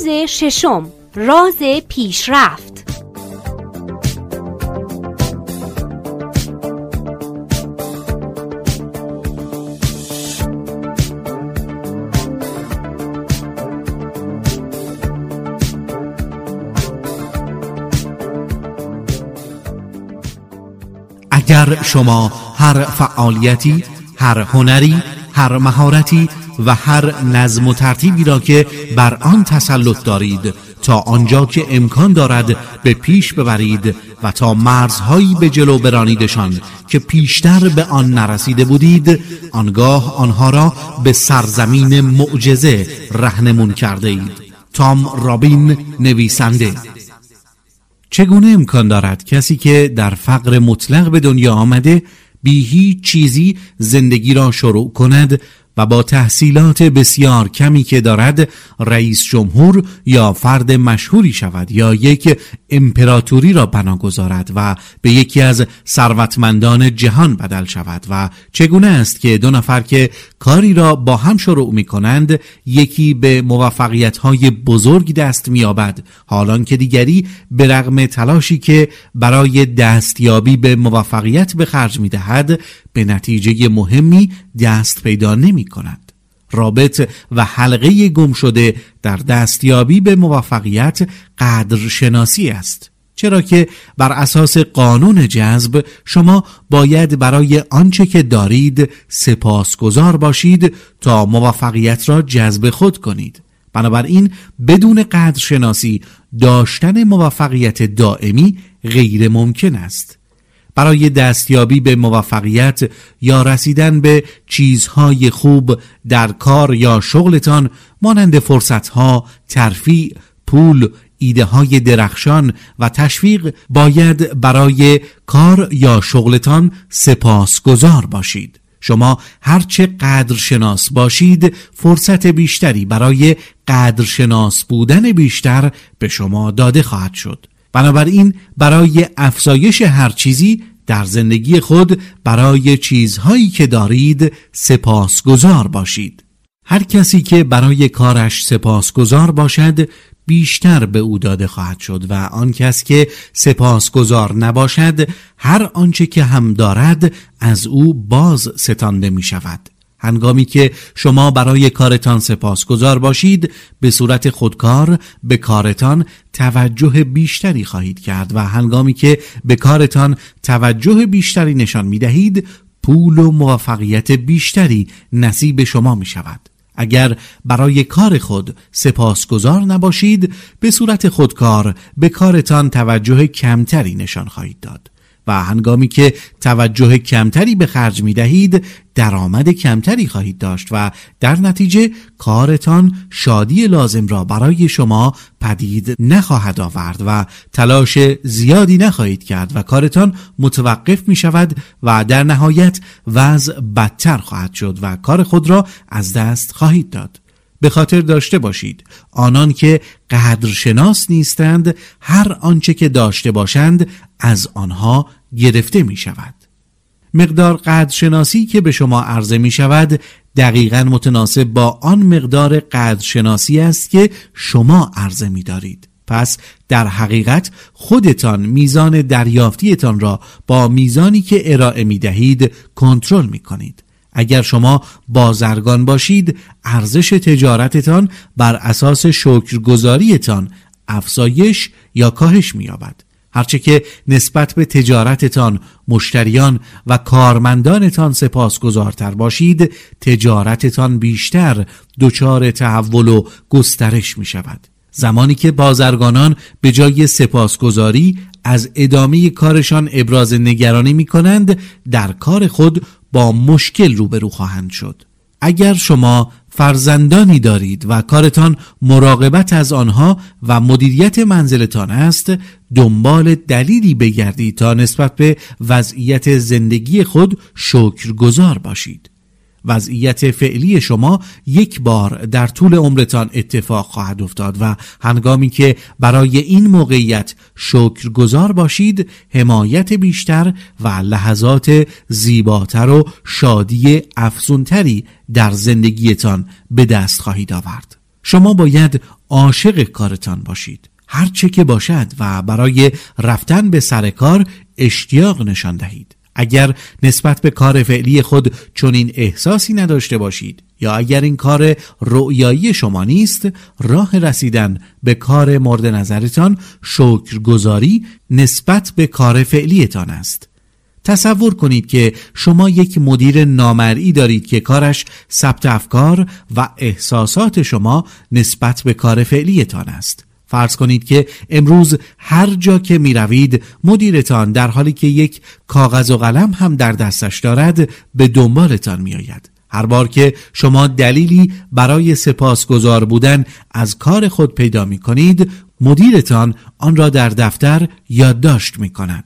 راز ششم، راز پیشرفت. اگر شما هر فعالیتی، هر هنری، هر مهارتی و هر نظم و ترتیبی را که بر آن تسلط دارید تا آنجا که امکان دارد به پیش ببرید و تا مرزهایی به جلو برانیدشان که پیشتر به آن نرسیده بودید، آنگاه آنها را به سرزمین معجزه رهنمون کرده اید. تام رابین، نویسنده. چگونه امکان دارد کسی که در فقر مطلق به دنیا آمده بی هیچ چیزی زندگی را شروع کند و با تحصیلات بسیار کمی که دارد رئیس جمهور یا فرد مشهوری شود یا یک امپراتوری را بنا گذارد و به یکی از ثروتمندان جهان بدل شود؟ و چگونه است که دو نفر که کاری را با هم شروع می کنند یکی به موفقیت‌های بزرگ دست می‌یابد حالان که دیگری به رغم تلاشی که برای دستیابی به موفقیت به خرج می‌دهد به نتیجه مهمی دست پیدا نمی‌کند؟ رابط و حلقه گم شده در دستیابی به موفقیت قدرشناسی است، چرا که بر اساس قانون جذب شما باید برای آنچه که دارید سپاسگزار باشید تا موفقیت را جذب خود کنید. بنابراین بدون قدرشناسی داشتن موفقیت دائمی غیر ممکن است. برای دستیابی به موفقیت یا رسیدن به چیزهای خوب در کار یا شغلتان مانند فرصتها، ترفیع، پول، ایده‌های درخشان و تشویق باید برای کار یا شغلتان سپاسگزار باشید. شما هرچه قدرشناس باشید فرصت بیشتری برای قدرشناس بودن بیشتر به شما داده خواهد شد. بنابراین برای افزایش هر چیزی در زندگی خود برای چیزهایی که دارید سپاسگزار باشید. هر کسی که برای کارش سپاسگزار باشد بیشتر به او داده خواهد شد و آن کس که سپاسگزار نباشد هر آنچه که هم دارد از او باز ستانده می شود. هنگامی که شما برای کارتان سپاسگزار باشید به صورت خودکار به کارتان توجه بیشتری خواهید کرد و هنگامی که به کارتان توجه بیشتری نشان می دهید پول و موفقیت بیشتری نصیب شما می شود. اگر برای کار خود سپاسگزار نباشید به صورت خودکار به کارتان توجه کمتری نشان خواهید داد و هنگامی که توجه کمتری به خرج می دهید درآمد کمتری خواهید داشت و در نتیجه کارتان شادی لازم را برای شما پدید نخواهد آورد و تلاش زیادی نخواهید کرد و کارتان متوقف می شود و در نهایت وضع بدتر خواهد شد و کار خود را از دست خواهید داد. به خاطر داشته باشید آنان که قدرشناس نیستند هر آنچه که داشته باشند از آنها گرفته می شود. مقدار قدرشناسی که به شما عرضه می شود دقیقاً متناسب با آن مقدار قدرشناسی است که شما عرضه می دارید. پس در حقیقت خودتان میزان دریافتیتان را با میزانی که ارائه می دهید کنترل می کنید. اگر شما بازرگان باشید ارزش تجارتتان بر اساس شکرگزاریتان افزایش یا کاهش می‌یابد. هرچه که نسبت به تجارتتان مشتریان و کارمندانتان سپاسگزارتر باشید تجارتتان بیشتر دچار تحول و گسترش می‌شود. زمانی که بازرگانان به جای سپاسگزاری از ادامه کارشان ابراز نگرانی می‌کنند در کار خود با مشکل روبرو خواهند شد. اگر شما فرزندانی دارید و کارتان مراقبت از آنها و مدیریت منزلتان است دنبال دلیلی بگردید تا نسبت به وضعیت زندگی خود شکرگزار باشید. وضعیت فعلی شما یک بار در طول عمرتان اتفاق خواهد افتاد و هنگامی که برای این موقعیت شکرگزار باشید حمایت بیشتر و لحظات زیباتر و شادی افزونتری در زندگیتان به دست خواهید آورد. شما باید عاشق کارتان باشید، هر چه که باشد، و برای رفتن به سر کار اشتیاق نشان دهید. اگر نسبت به کار فعلی خود چنین احساسی نداشته باشید، یا اگر این کار رؤیایی شما نیست، راه رسیدن به کار مورد نظرتان شکرگزاری نسبت به کار فعلیتان است. تصور کنید که شما یک مدیر نامرئی دارید که کارش ثبت افکار و احساسات شما نسبت به کار فعلیتان است. فرض کنید که امروز هر جا که می روید مدیرتان در حالی که یک کاغذ و قلم هم در دستش دارد به دنبالتان می آید. هر بار که شما دلیلی برای سپاسگزار بودن از کار خود پیدا می کنید، مدیرتان آن را در دفتر یادداشت می کند.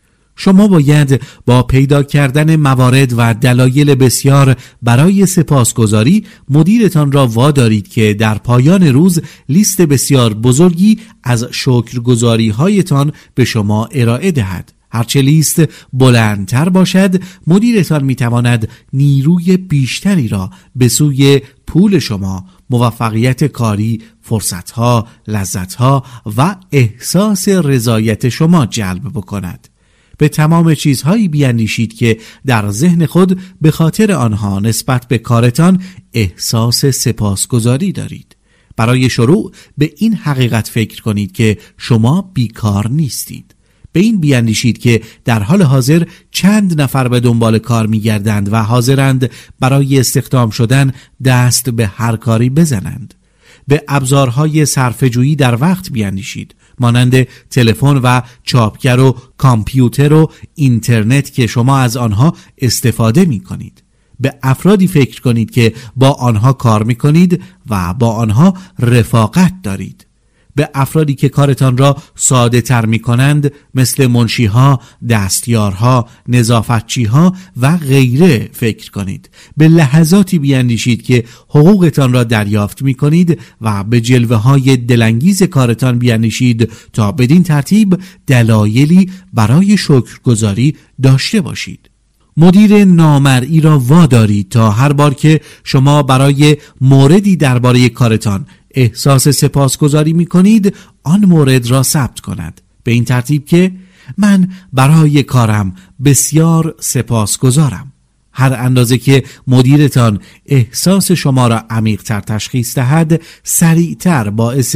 شما باید با پیدا کردن موارد و دلایل بسیار برای سپاسگزاری مدیرتان را وادارید که در پایان روز لیست بسیار بزرگی از شکرگزاری هایتان به شما ارائه دهد. هرچه لیست بلندتر باشد، مدیرتان میتواند نیروی بیشتری را به سوی پول شما، موفقیت کاری، فرصتها، لذتها و احساس رضایت شما جلب بکند. به تمام چیزهایی بیاندیشید که در ذهن خود به خاطر آنها نسبت به کارتان احساس سپاسگزاری دارید. برای شروع به این حقیقت فکر کنید که شما بیکار نیستید. به این بیاندیشید که در حال حاضر چند نفر به دنبال کار می‌گردند و حاضرند برای استخدام شدن دست به هر کاری بزنند. به ابزارهای صرفه‌جویی در وقت بیاندیشید، مانند تلفن و چاپگر و کامپیوتر و اینترنت که شما از آنها استفاده می کنید. به افرادی فکر کنید که با آنها کار می کنید و با آنها رفاقت دارید. به افرادی که کارتان را ساده تر می کنند، مثل منشیها، دستیارها، نظافتچیها و غیره فکر کنید. به لحظاتی بیاندیشید که حقوقتان را دریافت می کنید و به جلوه های دلانگیز کارتان بیاندیشید تا بدین ترتیب دلایلی برای شکرگزاری داشته باشید. مدیر نامرئی را وادارید تا هر بار که شما برای موردی درباره کارتان احساس سپاسگزاری می کنید، آن مورد را ثبت کند، به این ترتیب که من برای کارم بسیار سپاسگزارم. هر اندازه که مدیرتان احساس شما را عمیق‌تر تشخیص دهد، سریعتر باعث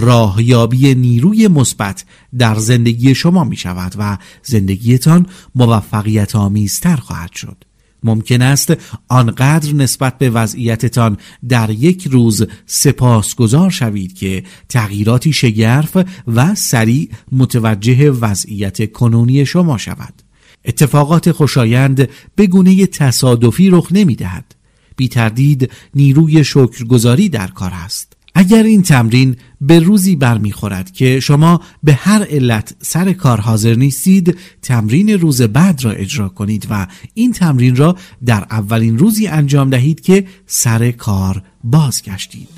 راهیابی نیروی مثبت در زندگی شما می شود و زندگیتان موفقیت آمیزتر خواهد شد. ممکن است آنقدر نسبت به وضعیتتان در یک روز سپاسگزار شوید که تغییراتی شگرف و سریع متوجه وضعیت کنونی شما شود. اتفاقات خوشایند به گونه تصادفی رخ نمی دهد. بی تردید نیروی شکرگزاری در کار است. اگر این تمرین به روزی برمیخورد که شما به هر علت سر کار حاضر نیستید، تمرین روز بعد را اجرا کنید و این تمرین را در اولین روزی انجام دهید که سر کار بازگشتید.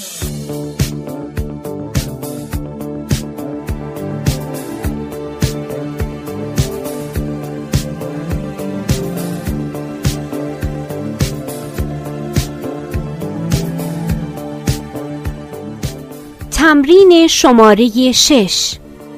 تمرین شماره 6.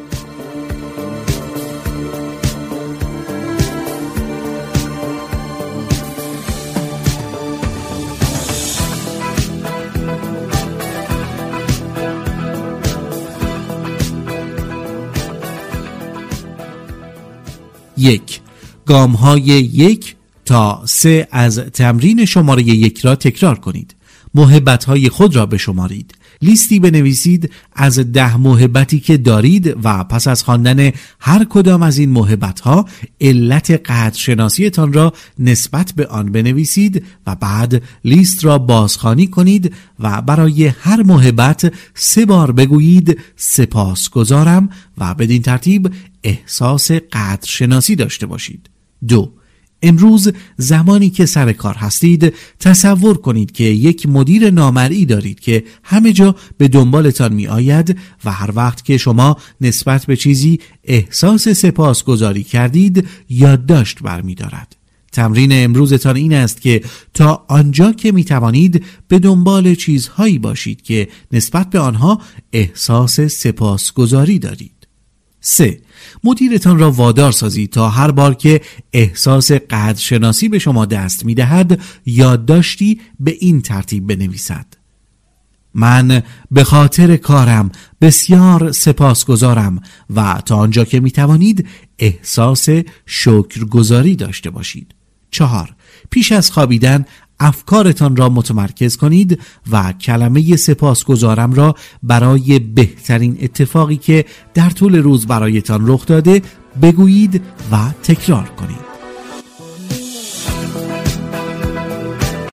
یک، گام‌های 1 تا 3 از تمرین شماره 1 را تکرار کنید. محبت‌های خود را بشمارید. لیستی بنویسید از 10 محبتی که دارید و پس از خواندن هر کدام از این محبت‌ها علت قدرشناسیتان را نسبت به آن بنویسید و بعد لیست را بازخوانی کنید و برای هر محبت 3 بار بگویید سپاسگزارم و بدین ترتیب احساس قدرشناسی داشته باشید. 2. امروز زمانی که سر کار هستید تصور کنید که یک مدیر نامرئی دارید که همه جا به دنبالتان می آید و هر وقت که شما نسبت به چیزی احساس سپاسگزاری کردید یادداشت برمی دارد. تمرین امروزتان این است که تا آنجا که می توانید به دنبال چیزهایی باشید که نسبت به آنها احساس سپاسگزاری دارید. 3. مدیرتان را وادار سازید تا هر بار که احساس قدرشناسی به شما دست می دهد یادداشتی به این ترتیب بنویسد: من به خاطر کارم بسیار سپاسگزارم و تا آنجا که می توانید احساس شکرگزاری داشته باشید. 4. پیش از خوابیدن افکارتان را متمرکز کنید و کلمه سپاسگزارم را برای بهترین اتفاقی که در طول روز برایتان رخ داده بگویید و تکرار کنید.